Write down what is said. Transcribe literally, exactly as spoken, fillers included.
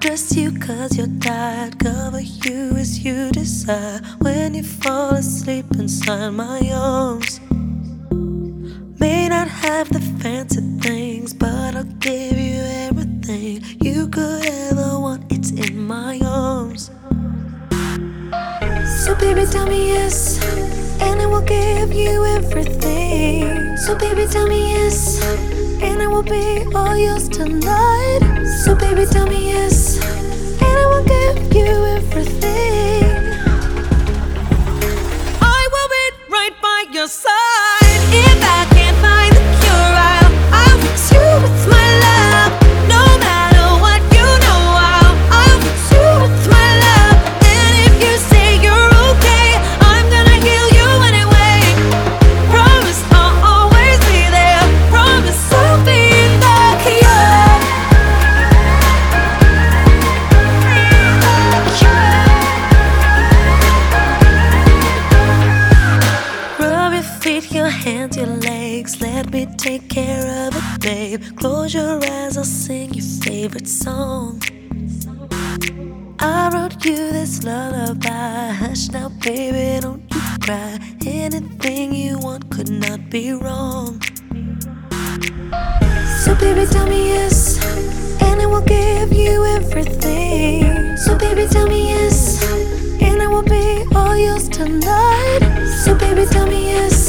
trust you cause you're tired. Cover you as you desire. When you fall asleep inside my arms, may not have the fancy things, but I'll give you everything you could ever want. It's in my arms. So baby, tell me yes, and I will give you everything. So baby, tell me yes, and I will be all yours tonight. So baby, tell me yes, and I will give you everything. I will be right by your side. If I can't find the cure, I'll, I'll fix you with my love. No matter what, you know I'll, I'll fix you with my love. And if you say you're okay, I'm gonna heal you anyway. Promise I'll always be there. Promise I'll be the cure. Rub your feet, your hands, your legs. Let me take care of it, babe. Close your eyes, I'll sing your favorite song. I wrote you this lullaby. Hush now, baby, don't you cry. Anything you want could not be wrong. So baby, tell me yes, and I will give you everything. So baby, tell me yes, and I will be all yours tonight. So baby, tell me yes,